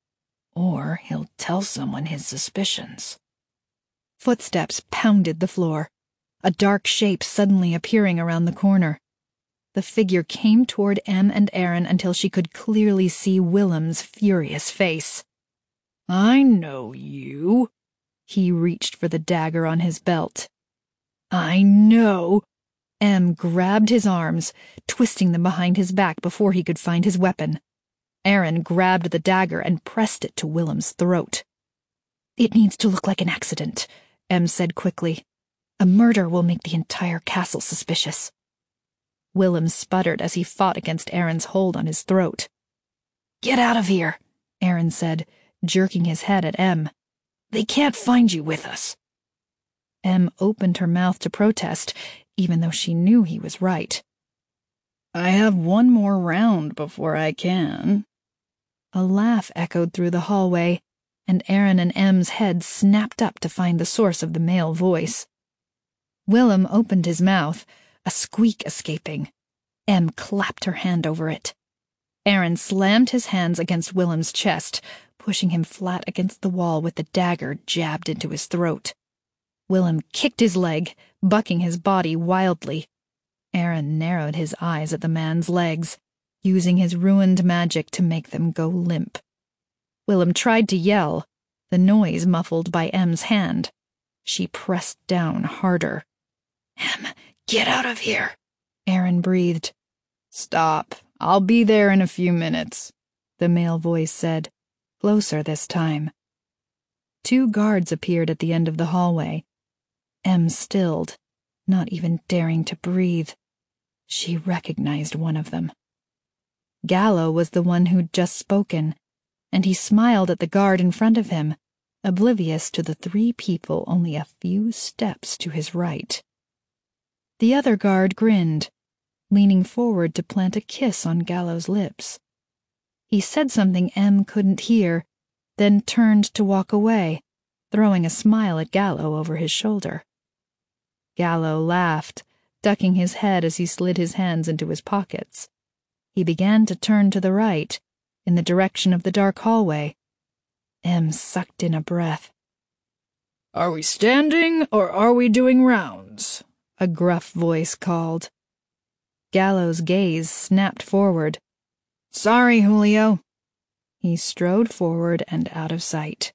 Or he'll tell someone his suspicions. Footsteps pounded the floor, a dark shape suddenly appearing around the corner. The figure came toward Em and Aaron until she could clearly see Willem's furious face. I know you. He reached for the dagger on his belt. I know. Em grabbed his arms, twisting them behind his back before he could find his weapon. Aaron grabbed the dagger and pressed it to Willem's throat. It needs to look like an accident, Em said quickly. A murder will make the entire castle suspicious. Willem sputtered as he fought against Aaron's hold on his throat. Get out of here, Aaron said, jerking his head at Em. They can't find you with us. Em opened her mouth to protest, even though she knew he was right. I have one more round before I can. A laugh echoed through the hallway, and Aaron and Em's heads snapped up to find the source of the male voice. Willem opened his mouth, a squeak escaping. Em clapped her hand over it. Aaron slammed his hands against Willem's chest, pushing him flat against the wall with the dagger jabbed into his throat. Willem kicked his leg, bucking his body wildly. Aaron narrowed his eyes at the man's legs, using his ruined magic to make them go limp. Willem tried to yell, the noise muffled by Em's hand. She pressed down harder. Em, get out of here, Aaron breathed. Stop. I'll be there in a few minutes, the male voice said, closer this time. 2 guards appeared at the end of the hallway. Em stilled, not even daring to breathe. She recognized one of them. Gallo was the one who'd just spoken, and he smiled at the guard in front of him, oblivious to the 3 people only a few steps to his right. The other guard grinned, leaning forward to plant a kiss on Gallo's lips. He said something Em couldn't hear, then turned to walk away, throwing a smile at Gallo over his shoulder. Gallo laughed, ducking his head as he slid his hands into his pockets. He began to turn to the right, in the direction of the dark hallway. Em sucked in a breath. "Are we standing, or are we doing rounds?" a gruff voice called. Gallo's gaze snapped forward. "Sorry, Julio." He strode forward and out of sight.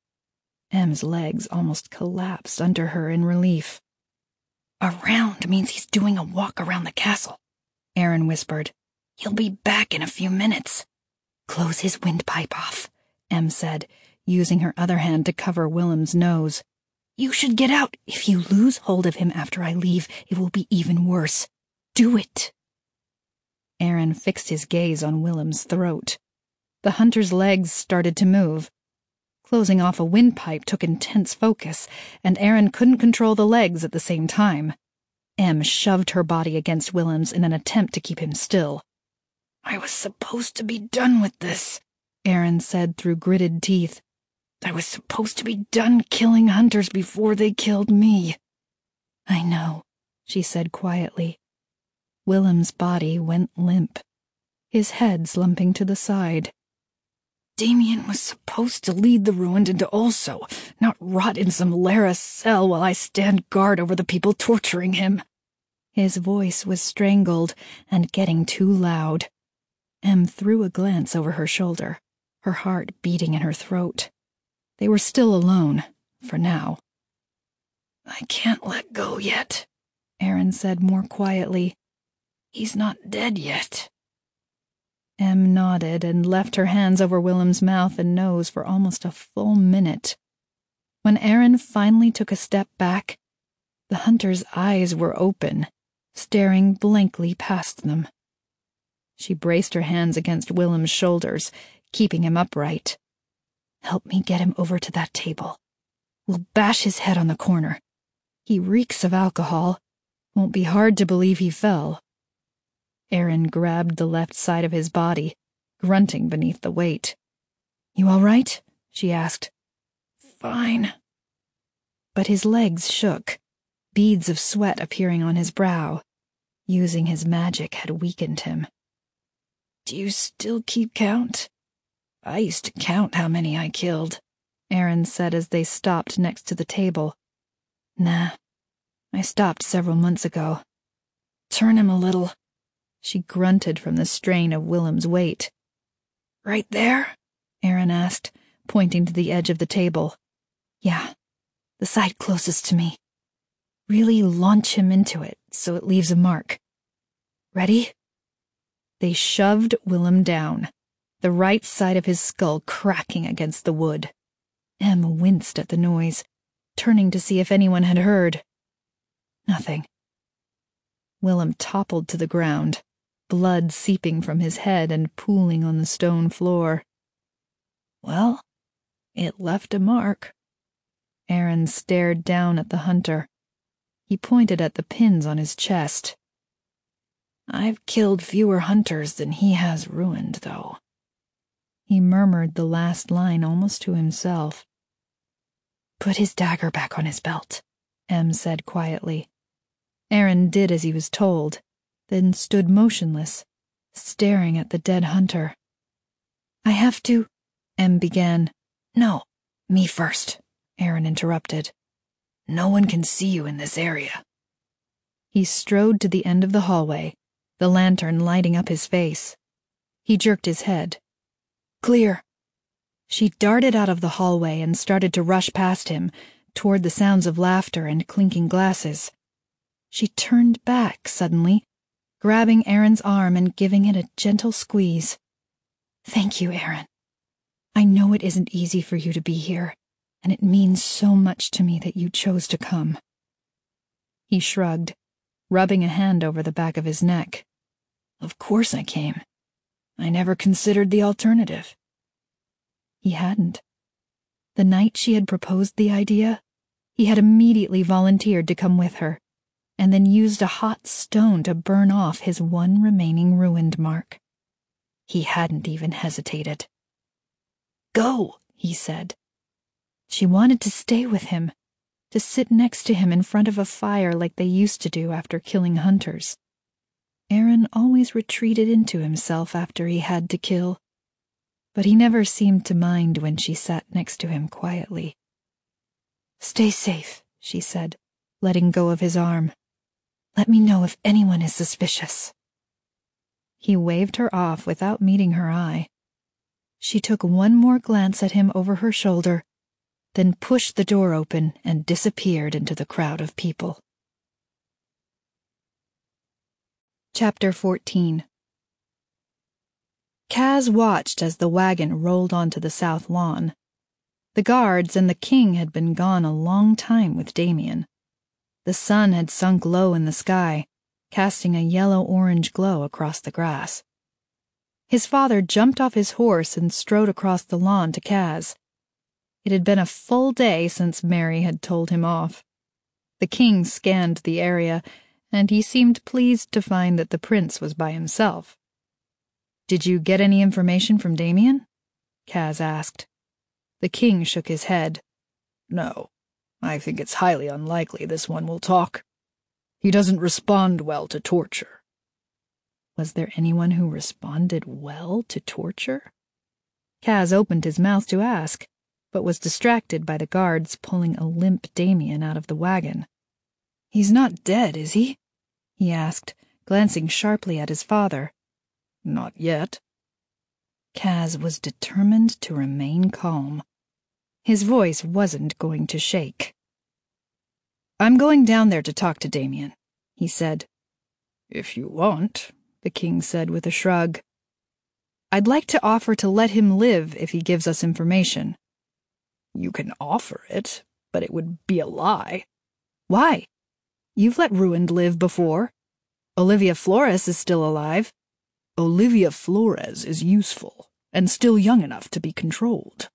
Em's legs almost collapsed under her in relief. "A round means he's doing a walk around the castle," Aaron whispered. "He'll be back in a few minutes." "Close his windpipe off," Em said, using her other hand to cover Willem's nose. "You should get out. If you lose hold of him after I leave, it will be even worse. Do it." Aaron fixed his gaze on Willem's throat. The hunter's legs started to move. Closing off a windpipe took intense focus, and Aaron couldn't control the legs at the same time. Em shoved her body against Willem's in an attempt to keep him still. "I was supposed to be done with this," Aaron said through gritted teeth. "I was supposed to be done killing hunters before they killed me." "I know," she said quietly. Willem's body went limp, his head slumping to the side. "Damien was supposed to lead the ruined into Ulso, not rot in some Lara cell while I stand guard over the people torturing him." His voice was strangled and getting too loud. Em threw a glance over her shoulder, her heart beating in her throat. They were still alone, for now. "I can't let go yet," Aaron said more quietly. "He's not dead yet." Em nodded and left her hands over Willem's mouth and nose for almost a full minute. When Aaron finally took a step back, the hunter's eyes were open, staring blankly past them. She braced her hands against Willem's shoulders, keeping him upright. "Help me get him over to that table. We'll bash his head on the corner. He reeks of alcohol. Won't be hard to believe he fell." Aaron grabbed the left side of his body, grunting beneath the weight. "You all right?" she asked. "Fine." But his legs shook, beads of sweat appearing on his brow. Using his magic had weakened him. "Do you still keep count? I used to count how many I killed," Aaron said as they stopped next to the table. "Nah, I stopped several months ago." "Turn him a little." She grunted from the strain of Willem's weight. "Right there?" Aaron asked, pointing to the edge of the table. "Yeah, the side closest to me. Really launch him into it so it leaves a mark. Ready?" They shoved Willem down, the right side of his skull cracking against the wood. Em winced at the noise, turning to see if anyone had heard. Nothing. Willem toppled to the ground, blood seeping from his head and pooling on the stone floor. "Well, it left a mark." Aaron stared down at the hunter. He pointed at the pins on his chest. "I've killed fewer hunters than he has ruined, though." He murmured the last line almost to himself. "Put his dagger back on his belt," Em said quietly. Aaron did as he was told, then stood motionless, staring at the dead hunter. "I have to," Em began. "No, me first," Aaron interrupted. "No one can see you in this area." He strode to the end of the hallway, the lantern lighting up his face. He jerked his head. "Clear." She darted out of the hallway and started to rush past him, toward the sounds of laughter and clinking glasses. She turned back suddenly, grabbing Aaron's arm and giving it a gentle squeeze. "Thank you, Aaron. I know it isn't easy for you to be here, and it means so much to me that you chose to come." He shrugged. rubbing a hand over the back of his neck. "Of course I came. I never considered the alternative." He hadn't. The night she had proposed the idea, he had immediately volunteered to come with her, and then used a hot stone to burn off his one remaining ruined mark. He hadn't even hesitated. "Go," he said. She wanted to stay with him, to sit next to him in front of a fire like they used to do after killing hunters. Aaron always retreated into himself after he had to kill, but he never seemed to mind when she sat next to him quietly. "Stay safe," she said, letting go of his arm. "Let me know if anyone is suspicious." He waved her off without meeting her eye. She took one more glance at him over her shoulder, then pushed the door open and disappeared into the crowd of people. Chapter 14. Kaz watched as the wagon rolled onto the south lawn. The guards and the king had been gone a long time with Damien. The sun had sunk low in the sky, casting a yellow-orange glow across the grass. His father jumped off his horse and strode across the lawn to Kaz. It had been a full day since Mary had told him off. The king scanned the area, and he seemed pleased to find that the prince was by himself. "Did you get any information from Damien?" Kaz asked. The king shook his head. "No, I think it's highly unlikely this one will talk. He doesn't respond well to torture." Was there anyone who responded well to torture? Kaz opened his mouth to ask, but was distracted by the guards pulling a limp Damien out of the wagon. "He's not dead, is he?" he asked, glancing sharply at his father. "Not yet." Kaz was determined to remain calm. His voice wasn't going to shake. "I'm going down there to talk to Damien," he said. "If you want," the king said with a shrug. "I'd like to offer to let him live if he gives us information." "You can offer it, but it would be a lie." "Why? You've let Ruined live before. Olivia Flores is still alive." "Olivia Flores is useful, and still young enough to be controlled."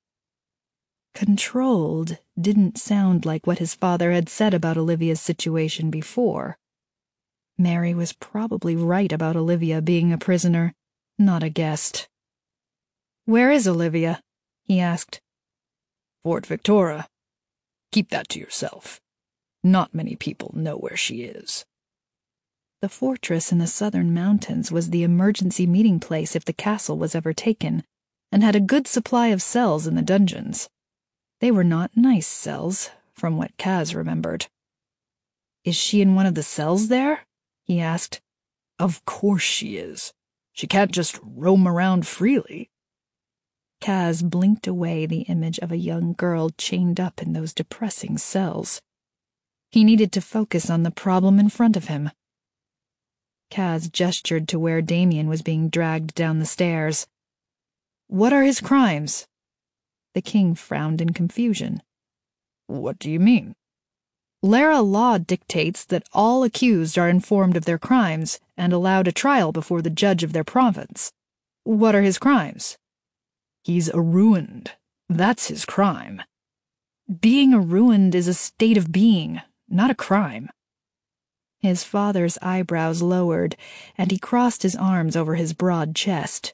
Controlled didn't sound like what his father had said about Olivia's situation before. Mary was probably right about Olivia being a prisoner, not a guest. "Where is Olivia?" he asked. "Fort Victoria. Keep that to yourself. Not many people know where she is." The fortress in the southern mountains was the emergency meeting place if the castle was ever taken, and had a good supply of cells in the dungeons. They were not nice cells, from what Kaz remembered. "Is she in one of the cells there?" he asked. "Of course she is. She can't just roam around freely." Kaz blinked away the image of a young girl chained up in those depressing cells. He needed to focus on the problem in front of him. Kaz gestured to where Damien was being dragged down the stairs. "What are his crimes?" The king frowned in confusion. "What do you mean?" "Lara law dictates that all accused are informed of their crimes and allowed a trial before the judge of their province. What are his crimes?" "He's a Ruined. That's his crime." "Being a Ruined is a state of being, not a crime." His father's eyebrows lowered, and he crossed his arms over his broad chest.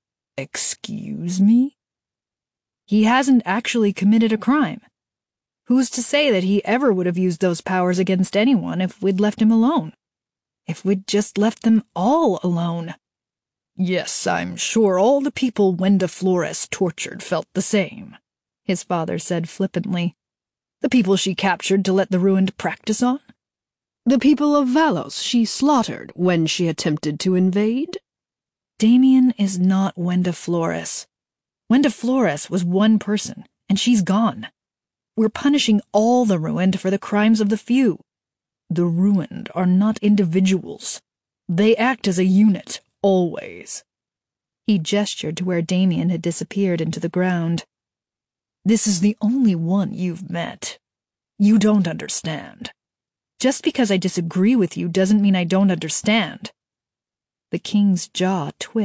"Excuse me?" "He hasn't actually committed a crime. Who's to say that he ever would have used those powers against anyone if we'd left him alone? If we'd just left them all alone?" "Yes, I'm sure all the people Wenda Flores tortured felt the same," his father said flippantly. "The people she captured to let the Ruined practice on? The people of Valos she slaughtered when she attempted to invade?" "Damien is not Wenda Flores. Wenda Flores was one person, and she's gone. We're punishing all the Ruined for the crimes of the few. The Ruined are not individuals. They act as a unit, always." He gestured to where Damien had disappeared into the ground. "This is the only one you've met. You don't understand. Just because I disagree with you doesn't mean I don't understand." The king's jaw twitched.